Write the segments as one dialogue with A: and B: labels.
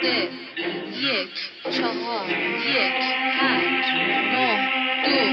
A: یک 4 1 5 9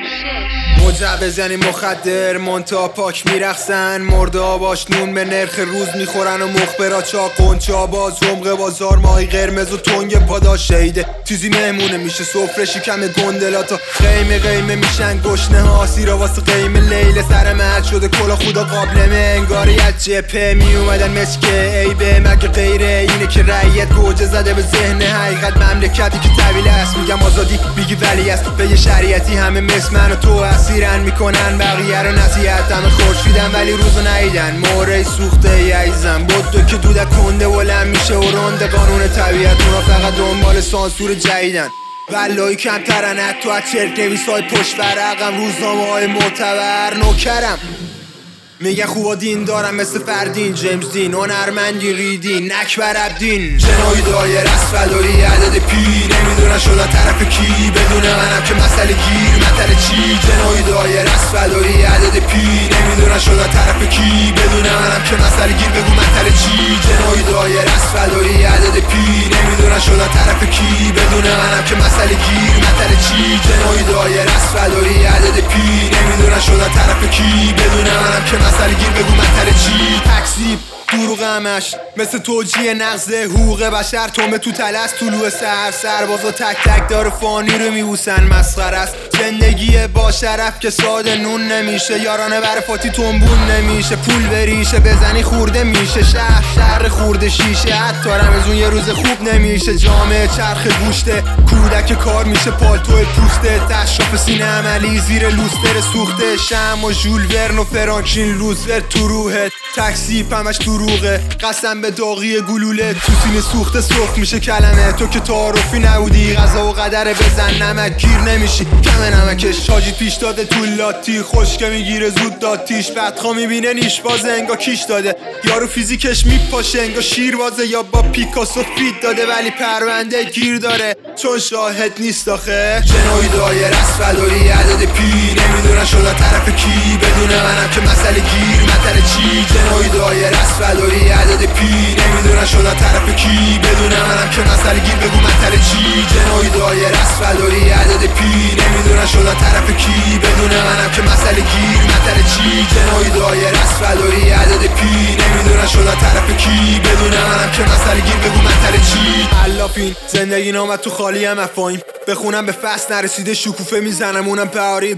A: 2 6
B: مجوز یعنی مخدر منتا پاک میرخصن مرده باش نون به نرخ روز میخورن و مخبرا چا قنچا باز رمق بازار ماهی قرمز و تنگ پاداش شهیده تیزی مهمونه میشه سفره شکم گندلاتا قیمه میشن گشنه ها سیرا واسه قیمه لیل سر مرد شده کلا خدا قابلمه انگاری از جپه میومدن مسکه عیبه مگه غیره اینه که رعیت گوجه زده به ذهن حقیقت مملکتی که طویل است میگم آزادی میگی ولی است به یه شریعتی همه مثل من و تو اسیرن میکنن بقیه رو نصیحت همه خورشیدن ولی روزو ندیدن موره سوخته یعیزم بدو که دودک کنده بلند میشه و رنده قانون طبیعت اونا فقط دنبال سانسور جدیدن والایی کمترن حتی از چرک نویسای پشت ورقم روزنامه های معتبر نوکرم میگه خوبا دین دارم مثل فردین جیمز دین هنرمندی ریدین نکبر عبدین جنایی دایر از فدایی عدد پی نمیدونن شدن طرف کی بدون منم که مسئله گیر مطل چی جنایی دایر از فدایی عدد پی نمیدونن شدن طرف کی بدون منم که مسئله گیر بگو مطل چی جنایی دایر از فدایی عدد پی نمیدونن شدن طرف کی بدون منم که مسئله گیر مطل چی جنایی دایر از فدایی عدد پی نمیدونن شدن طرف کی بدون منم که مسئله گیر بگو مطل چی تکذیب دروغ همش مثل توجیه نقض حقوق بشر تومه تو تلس طلوع سربازا تک تک داره فانی رو میبوسن مسخره است زندگی با شرف که ساده نون نمیشه یارانه بر فاتی تنبون نمیشه پول بریشه بزنی خورده میشه شهر خورده شیشه حتی رمزون یه روز خوب نمیشه جامعه چرخ گوشته کودک کار میشه پالتو پوسته تشراف سینه عملی زیر لوستر سوخته شم و ژول ورن و فرانکلین روزولت تو روحت تاکسی همش دروغه قسم به داغی گلوله تو سینه سوخته سرخ میشه کلمه تو که تعارفی نبودی قضا و قدر بزن نمک گیر نمیشی کم نمکش حاجی پیش داده تو لاتی خشکه میگیره زود داتیش بدخوا میبینه نیش بازه انگا کیش داده یارو فیزیکش میپاشه انگا شیر بازه یا با پیکاسو فیت داده ولی پرونده گیر داره چون شاهد نیست آخه جنایی دایر از فدایی عدد پی نمیدونن شدن طرف کی بدون منم که مسئله گیر مطل چی جنایی دایر از فدایی عدد پی نمیدونن شدن طرف کی بدون منم که مسئله گیر بگو مطل چی جنایی دایر از فدایی عدد پی نمیدونن شدن طرف کی بدون منم که مسئله گیر مطل چی جنایی دایر از فدایی عدد پی نمیدونن شدن طرف کی بدون منم که مسئله گیر بگو مطل چی علافین زندگی نامد تو خالی هم افایم بخونم به فصل نرسیده شکوفه میزنم اونم بهاری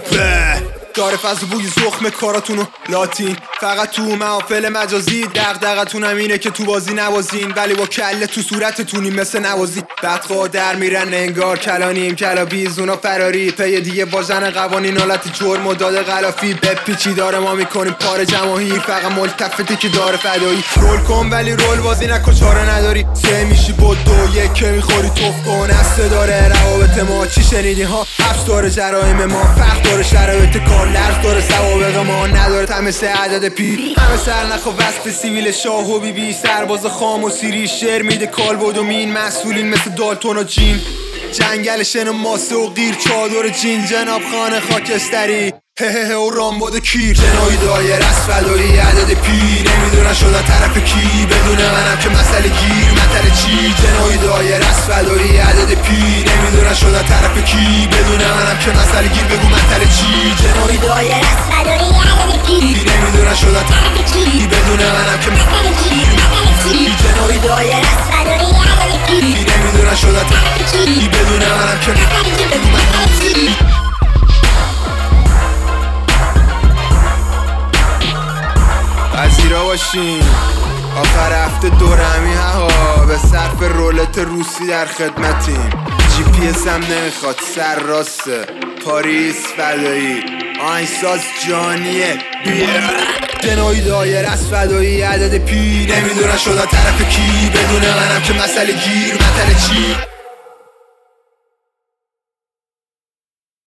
B: داره فضل بوی زخم کاراتونو لاتین فقط تو محافل مجازی دغدغتونم اینه که تو بازی نوازین ولی با کله تو صورتتونی مثل نوازی بدخواه در میرن انگار کلانیم کلابیز اونا فراری پی دیگه واژن قوانین حالت جرم و داده غلافی بپیچی داره ما میکنیم پار جماهیر فقط ملتفتی که داره فدایی رول کن ولی رول بازی نکن چاره نداری سه میشی بود دو یک که میخوری توف کن استه داره روابط ما چی شنیدی ها حبس داره جرایم ما فرق داره شرایط لرز داره سوابق ما نداره تمسه عدد پی همه سر نخوا وصف سیویل شاه و بی بی سرباز خام و سیری شعر میده کالبد و مین مسئولین مثل دالتون و جین جنگل شن و ماسه و غیر چادر جین جناب خانه خاکستری هه و رامباد کیر جنایی دایر از فدایی عدد پی نمیدونن شدن طرف کی بدون منم که مسئله گیر مطل چی جنایی دایر از فدایی عدد پی نمیدونن شدن طرف کی بدون منم که مسئله گیر بگو مطل چی جنایی دایر از فدایی عدد پی نمیدونن شدن طرف کی بدون منم که مسئله گیر مطل چی جنایی دایر از فدایی عدد پی نمیدونن شدن طرف کی بدون منم که مسئله گیر بگو مطل چی پذیرا باشین آخر هفته دورمی ها به صرف رولت روسی در خدمتیم جی پی اس هم نمیخواد سر راسته پاریس فدایی آهنگساز جانیه جنایی دایر از فدایی عدد پی نمیدونن شدن طرف کی بدون منم که مسئله گیر مطل چی